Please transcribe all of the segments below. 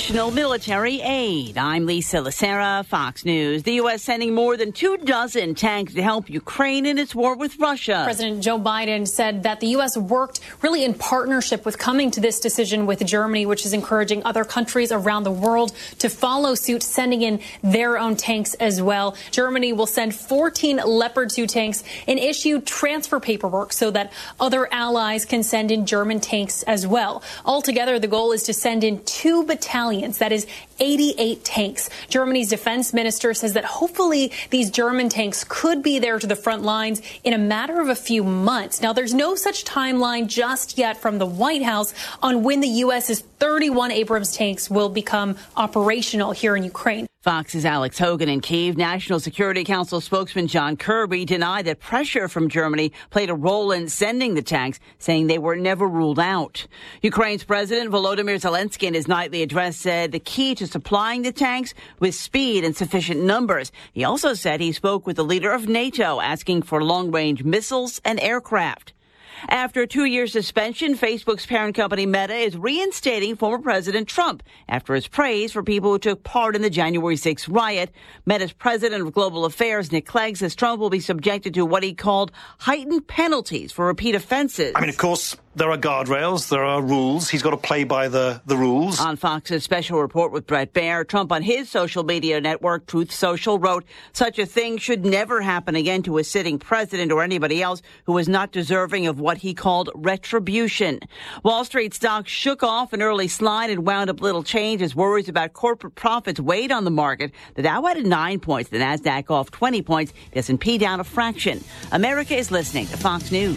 additional military aid. I'm Lisa Lacera, Fox News. The U.S. sending more than 24 tanks to help Ukraine in its war with Russia. President Joe Biden said that the U.S. worked really in partnership with coming to this decision with Germany, which is encouraging other countries around the world to follow suit, sending in their own tanks as well. Germany will send 14 Leopard 2 tanks and issue transfer paperwork so that other allies can send in German tanks as well. Altogether, the goal is to send in 2 battalions, that is 88 tanks. Germany's defense minister says that hopefully these German tanks could be there to the front lines in a matter of a few months. Now, there's no such timeline just yet from the White House on when the U.S.'s 31 Abrams tanks will become operational here in Ukraine. Fox's Alex Hogan in Kyiv. National Security Council spokesman John Kirby denied that pressure from Germany played a role in sending the tanks, saying they were never ruled out. Ukraine's President Volodymyr Zelensky in his nightly address said the key to supplying the tanks was speed and sufficient numbers. He also said he spoke with the leader of NATO, asking for long-range missiles and aircraft. After a 2-year suspension, Facebook's parent company Meta is reinstating former President Trump after his praise for people who took part in the January 6th riot. Meta's president of global affairs, Nick Clegg, says Trump will be subjected to what he called heightened penalties for repeat offenses. I mean, of course, there are guardrails, there are rules. He's got to play by the rules. On Fox's special report with Brett Baer, Trump on his social media network, Truth Social, wrote, "Such a thing should never happen again to a sitting president or anybody else who is not deserving of what he called retribution." Wall Street stocks shook off an early slide and wound up little change as worries about corporate profits weighed on the market. The Dow added 9 points, the Nasdaq off 20 points, the S&P down a fraction. America is listening to Fox News.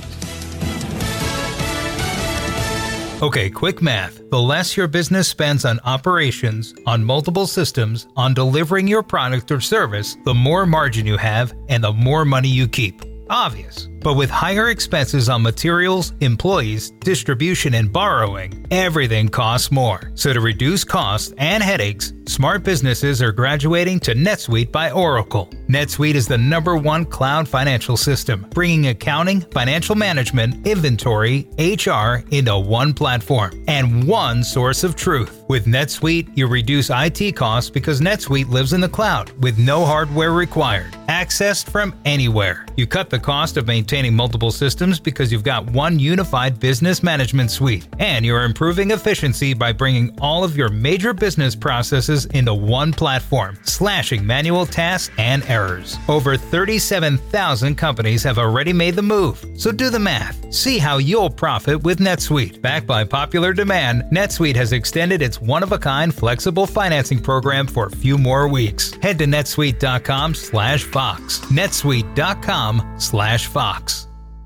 Okay, quick math. The less your business spends on operations, on multiple systems, on delivering your product or service, the more margin you have and the more money you keep. Obvious. But with higher expenses on materials, employees, distribution, and borrowing, everything costs more. So to reduce costs and headaches, smart businesses are graduating to NetSuite by Oracle. NetSuite is the #1 cloud financial system, bringing accounting, financial management, inventory, HR into one platform and one source of truth. With NetSuite, you reduce IT costs because NetSuite lives in the cloud with no hardware required, accessed from anywhere. You cut the cost of maintaining multiple systems because you've got one unified business management suite, and you're improving efficiency by bringing all of your major business processes into one platform, slashing manual tasks and errors. Over 37,000 companies have already made the move, so do the math. See how you'll profit with NetSuite. Backed by popular demand, NetSuite has extended its one-of-a-kind flexible financing program for a few more weeks. Head to netsuite.com/Fox. netsuite.com/Fox.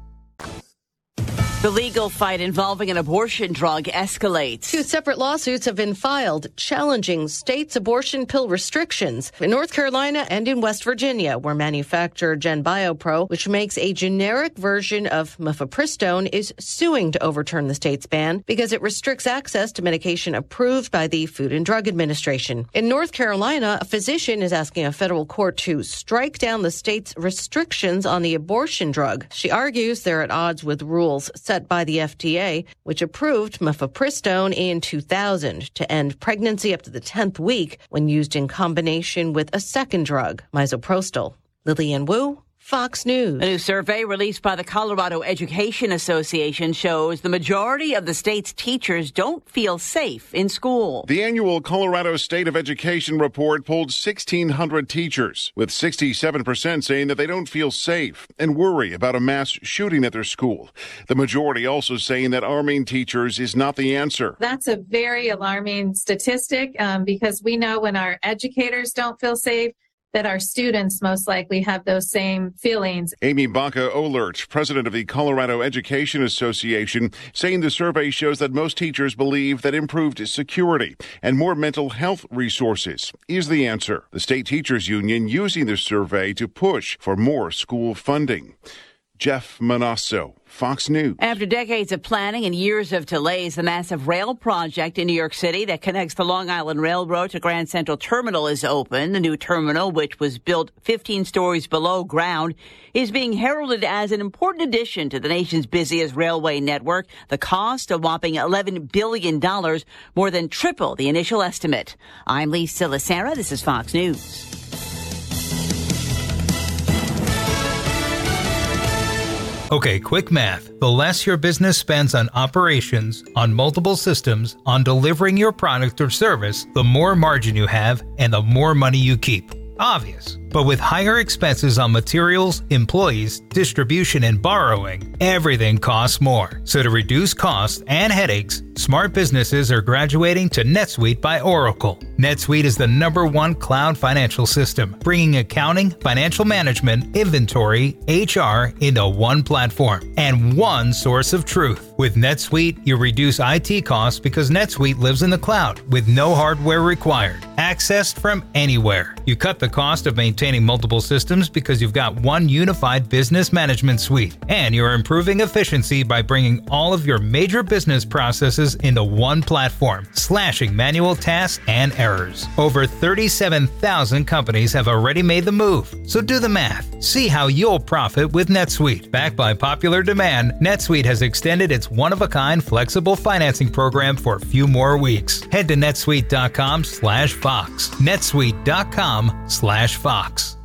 The legal fight involving an abortion drug escalates. 2 separate lawsuits have been filed challenging states' abortion pill restrictions in North Carolina and in West Virginia, where manufacturer GenBioPro, which makes a generic version of mifepristone, is suing to overturn the state's ban because it restricts access to medication approved by the Food and Drug Administration. In North Carolina, a physician is asking a federal court to strike down the state's restrictions on the abortion drug. She argues they're at odds with rules set by the FDA, which approved mifepristone in 2000 to end pregnancy up to the 10th week when used in combination with a second drug, misoprostol. Lillian Wu, Fox News. A new survey released by the Colorado Education Association shows the majority of the state's teachers don't feel safe in school. The annual Colorado State of Education report polled 1,600 teachers, with 67% saying that they don't feel safe and worry about a mass shooting at their school. The majority also saying that arming teachers is not the answer. That's a very alarming statistic because we know when our educators don't feel safe, that our students most likely have those same feelings. Amy Baca-Olert, president of the Colorado Education Association, saying the survey shows that most teachers believe that improved security and more mental health resources is the answer. The state teachers union using the survey to push for more school funding. Jeff Manasso, Fox News. After decades of planning and years of delays, the massive rail project in New York City that connects the Long Island Railroad to Grand Central Terminal is open. The new terminal, which was built 15 stories below ground, is being heralded as an important addition to the nation's busiest railway network. The cost, a whopping $11 billion, more than triple the initial estimate. I'm Lisa Lacera. This is Fox News. Okay, quick math. The less your business spends on operations, on multiple systems, on delivering your product or service, the more margin you have and the more money you keep. Obvious. But with higher expenses on materials, employees, distribution, and borrowing, everything costs more. So to reduce costs and headaches, smart businesses are graduating to NetSuite by Oracle. NetSuite is the #1 cloud financial system, bringing accounting, financial management, inventory, HR into one platform and one source of truth. With NetSuite, you reduce IT costs because NetSuite lives in the cloud with no hardware required, accessed from anywhere. You cut the cost of maintaining multiple systems because you've got one unified business management suite, and you're improving efficiency by bringing all of your major business processes into one platform, slashing manual tasks and errors. Over 37,000 companies have already made the move, so do the math. See how you'll profit with NetSuite. Backed by popular demand, NetSuite has extended its one-of-a-kind flexible financing program for a few more weeks. Head to netsuite.com/Fox. netsuite.com/Fox.